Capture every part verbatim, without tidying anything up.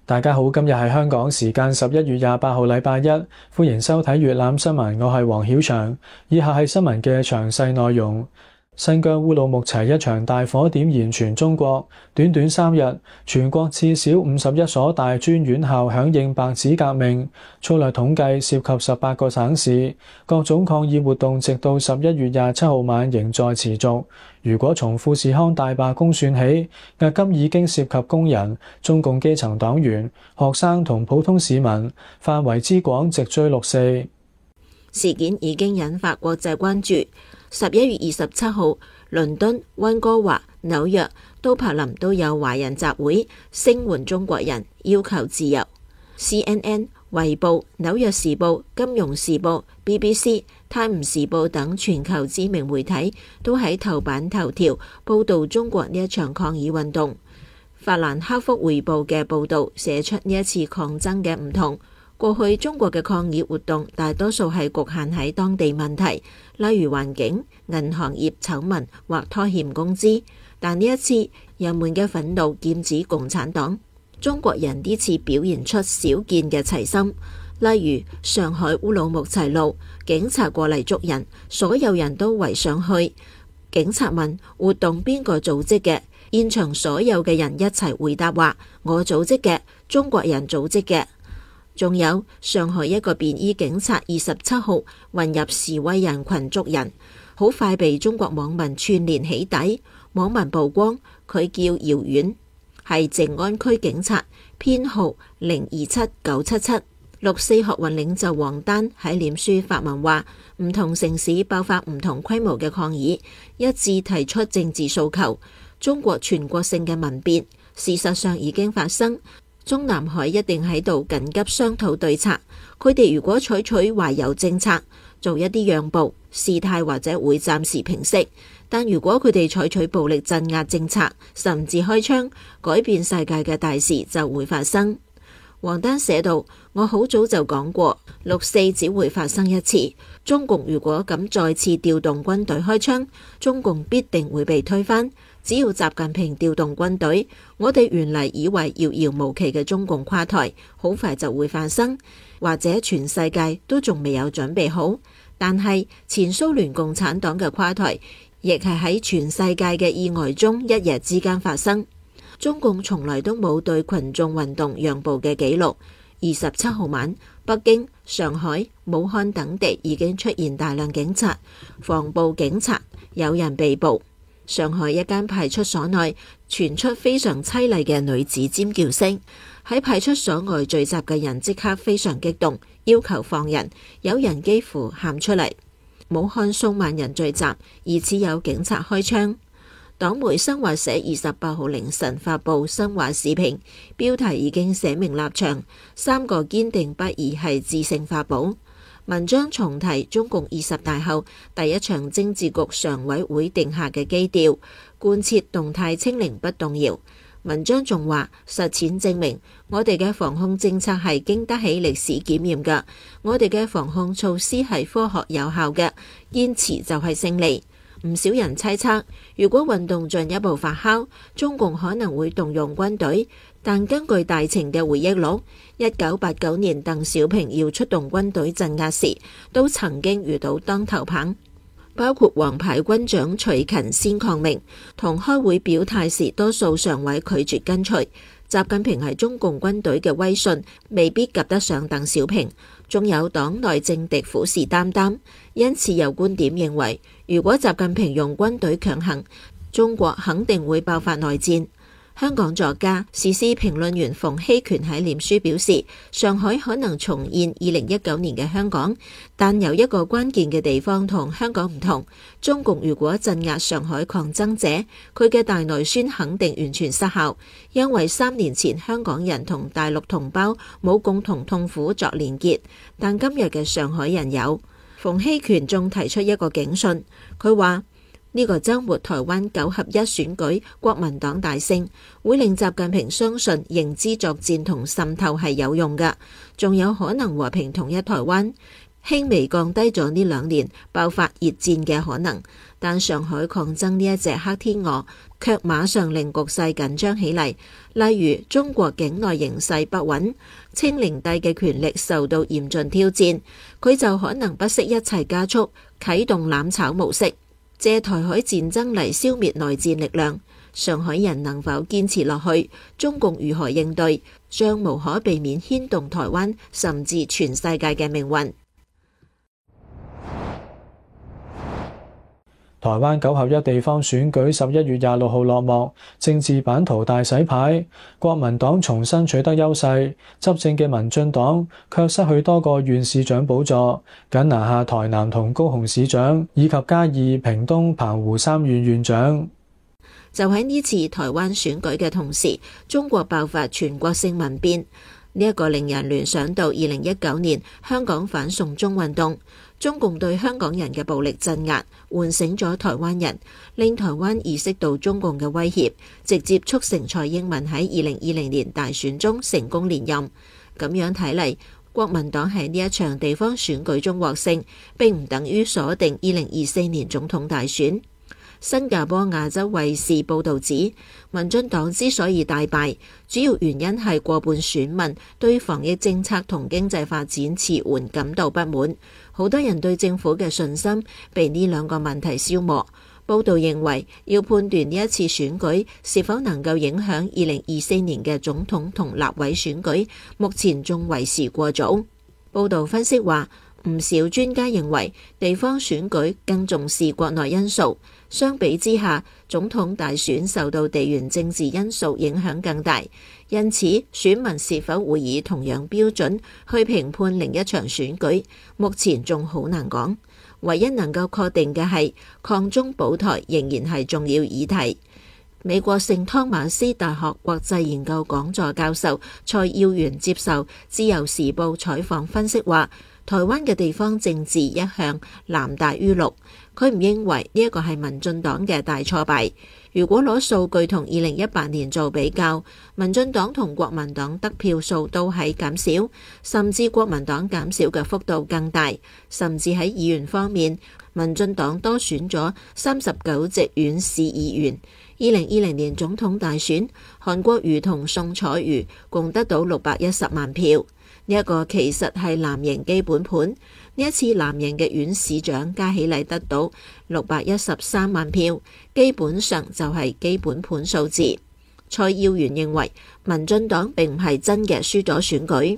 大家好，今日係香港時間十一月廿八號禮拜一，歡迎收睇粵覽新聞，我係黃曉翔。以下係新聞嘅詳細內容。新疆烏魯木齊一場大火點燃全中國，短短三日，全國至少五十一所大專院校響應白紙革命。粗略統計涉及十八個省市，各種抗議活動直到十一月廿七號晚仍在持續。如果從富士康大罷工算起，迄今已經涉及工人、中共基層黨員、學生同普通市民，範圍之廣直追六四。 事件已經引發國際關注。十一月二十七號，倫敦、溫哥華、紐約、都柏林都有華人集會，聲援中國人，要求自由。C N N、衛報、紐約時報、金融時報、B B C、泰晤士報等全球知名媒體都喺頭版頭條報導中國呢一場抗議運動。法蘭克福匯報嘅報導寫出呢一次抗爭嘅唔同。過去中國嘅抗議活動大多數係局限喺當地問題，例如環境、銀行業醜聞或拖欠工資。但呢一次，人們嘅憤怒劍指共產黨。中國人呢次表現出少見嘅齊心，例如上海烏魯木齊路，警察過嚟捉人，所有人都圍上去。警察問活動邊個組織嘅，現場所有嘅人一齊回答話：我組織嘅，中國人組織嘅。仲有上海一個便衣警察二十七號混入示威人群捉人，好快被中國網民串連起底。網民曝光佢叫姚遠，係靜安區警察，編號零二七九七七。六四學運領袖王丹喺臉書發文話，唔同城市爆發唔同規模嘅抗議，一致提出政治訴求。中國全國性嘅民變事實上已經發生。中南海一定喺度緊急商討對策，佢哋如果採取懷柔政策，做一啲讓步，事態或者會暫時平息；但如果佢哋採取暴力鎮壓政策，甚至開槍，改變世界嘅大事就會發生。王丹寫道：我好早就講過，六四只會發生一次，中共如果敢再次調動軍隊開槍，中共必定會被推翻。只要習近平調動軍隊，我哋原嚟以為遙遙無期嘅中共垮台，好快就會發生，或者全世界都仲未有準備好。但係前蘇聯共產黨嘅垮台，亦係喺全世界嘅意外中一夜之間發生。中共從來都冇對群眾運動讓步嘅記錄。二十七號晚，北京、上海、武漢等地已經出現大量警察、防暴警察，有人被捕。上海一間派出所內傳出非常淒厲嘅女子尖叫聲，喺派出所外聚集嘅人即刻非常激動，要求放人，有人幾乎喊出嚟。武漢數萬人聚集，疑似有警察開槍。黨媒新華社二十八號凌晨發布新華視頻，標題已經寫明立場，三個堅定不移係致勝法寶。文章重提中共二十大後第一場政治局常委會定下嘅基調，貫徹動態清零不動搖。文章仲話，實踐證明我哋嘅防控政策係經得起歷史檢驗嘅，我哋嘅防控措施係科學有效嘅，堅持就係勝利。唔少人猜測，如果運動進一步發酵，中共可能會動用軍隊。但根據大情嘅回憶錄，一九八九年鄧小平要出動軍隊鎮壓時，都曾經遇到當頭棒，包括王牌軍長徐勤先抗命，同開會表態時多數常委拒絕跟隨。習近平係中共軍隊嘅威信未必及得上鄧小平，仲有黨內政敵虎視眈眈，因此有觀點認為，如果習近平用軍隊強行，中國肯定會爆發內戰。香港作家、時事評論員馮希權喺臉書表示，上海可能重現二零一九年嘅香港，但有一個關鍵嘅地方同香港唔同，中共如果鎮壓上海抗爭者，佢嘅大內宣肯定完全失效，因為三年前香港人同大陸同胞冇共同痛苦作連結，但今日嘅上海人有。馮希權仲提出一個警訊，佢話，呢個週末台灣九合一選舉，國民黨大勝，會令習近平相信認知作戰同滲透係有用㗎，仲有可能和平統一台灣。 輕微降低咗呢兩年爆發熱戰嘅可能，但上海抗爭呢一隻黑天鵝卻馬上令局勢緊張起嚟。例如中國境內形勢不穩，清零帝嘅權力受到嚴峻挑戰，佢就可能不惜一切加速啟動攬炒模式，借台海戰爭嚟消滅內戰力量。上海人能否堅持落去？中共如何應對？將無可避免牽動台灣甚至全世界嘅命運。 台灣九合一地方選舉十一月廿六號落幕，政治版圖大洗牌，國民黨重新取得優勢，執政嘅民進黨卻失去多個縣市長寶座，僅拿下台南同高雄市長，以及嘉義、屏東、澎湖三縣縣長。 就喺呢次台灣選舉嘅同時，中國爆發全國性民變，呢一個令人聯想到二零一九年香港反送中運動。中共對香港人嘅暴力鎮壓，喚醒咗台灣人，令台灣意識到中共嘅威脅，直接促成蔡英文喺二零二零年大選中成功連任。咁樣睇嚟，國民黨喺呢一場地方選舉中獲勝，並唔等於鎖定二零二四年總統大選。新加坡亞洲衛視報導指，民進黨之所以大敗，主要原因係過半選民對防疫政策同經濟發展遲緩感到不滿，好多人對政府嘅信心被呢兩個問題消磨。報導認為，要判斷呢一次選舉是否能夠影響二零二四年嘅總統同立委選舉，目前仲為時過早。報導分析話，唔少專家認為地方選舉更重視國內因素，相比之下，總統大選受到地緣政治因素影響更大，因此選民是否會以同樣標準去評判另一場選舉，目前仲好難講。唯一能夠確定嘅係，抗中保台仍然係重要議題。美國聖湯馬斯大學國際研究講座教授蔡耀元接受自由時報採訪分析話，台灣嘅地方政治一向藍大於綠，佢唔認為呢一個係民進黨嘅大挫敗。如果攞數據同二零一八年做比較，民進黨同國民黨得票數都係減少，甚至國民黨減少嘅幅度更大，甚至喺議員方面，民進黨多選咗三十九席縣市議員。二零二零年總統大選，韓國瑜同宋楚瑜共得到六百一十萬票。呢一個其實係藍營基本盤，呢一次藍營嘅縣市長加起嚟得到六百一十三萬票，基本上就係基本盤數字。蔡耀元認為，民進黨並唔係真嘅輸咗選舉。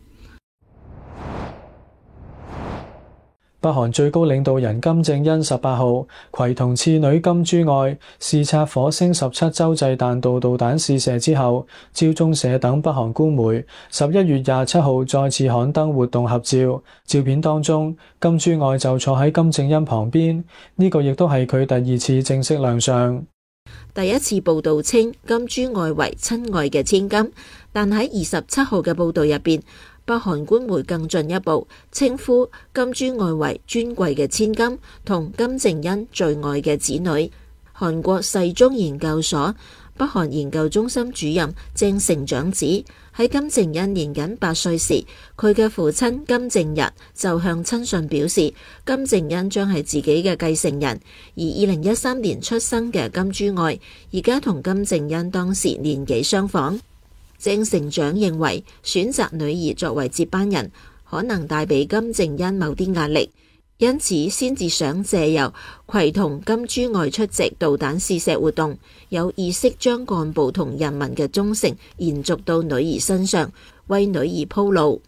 北韓最高領導人金正恩十八號攜同次女金珠愛視察火星十七洲際彈道導彈試射之後，朝中社等北韓官媒十一月廿七號再次刊登活動合照。照片當中，金珠愛就坐喺金正恩旁邊，呢、這個亦都係佢第二次正式亮相。 第一次報道稱金珠愛為親愛嘅千金，但喺二十七號嘅報道入邊，北韓官媒更進一步稱呼金珠愛為尊貴嘅千金同金正恩最愛嘅子女。韓國世宗研究所北韓研究中心主任鄭成長指，喺金正恩年僅八歲時，佢嘅父親金正日就向親信表示，金正恩將係自己嘅繼承人。而二零一三年出生嘅金珠愛，而家同金正恩當時年紀相仿。鄭成長認為，選擇女兒作為接班人，可能帶俾金正恩某啲壓力，因此先至想借由攜同金珠愛出席導彈試射活動，有意識將幹部同人民嘅忠誠延續到女兒身上，為女兒鋪路。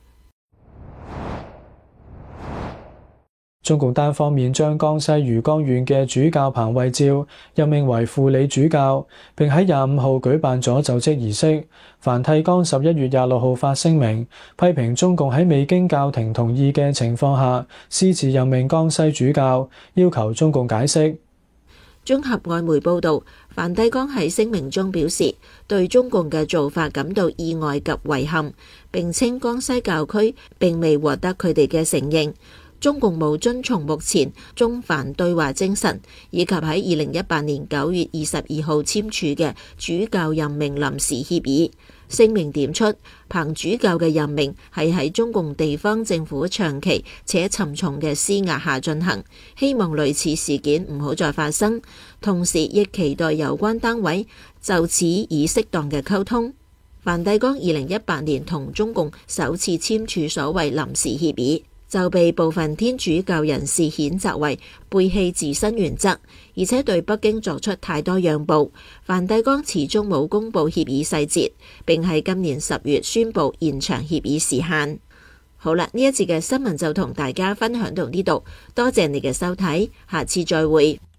中共單方面將江西余江縣嘅主教彭慧照任命為輔理主教，並喺廿五號舉辦咗就職儀式。梵蒂岡十一月廿六號發聲明，批評中共喺未經教廷同意嘅情況下私自任命江西主教，要求中共解釋。 綜合外媒報導，梵蒂岡喺聲明中表示，對中共嘅做法感到意外及遺憾，並稱江西教區並未獲得佢哋嘅承認。中共冇遵從目前中梵對話精神，以及喺二零一八年九月二十二號簽署嘅主教任命臨時協議。 聲明點出，彭主教嘅任命係喺中共地方政府長期且沉重嘅施壓下進行，希望類似事件唔好再發生，同時亦期待有關單位就此以適當嘅溝通。梵蒂岡二零一八年同中共首次簽署所謂臨時協議，就被部分天主教人士譴責為背棄自身原則，而且對北京作出太多讓步。梵蒂岡始終冇公布協議細節，並喺今年十月宣布延長協議時限。好啦，呢一節嘅新聞就同大家分享到呢度，多謝你嘅收睇，下次再會。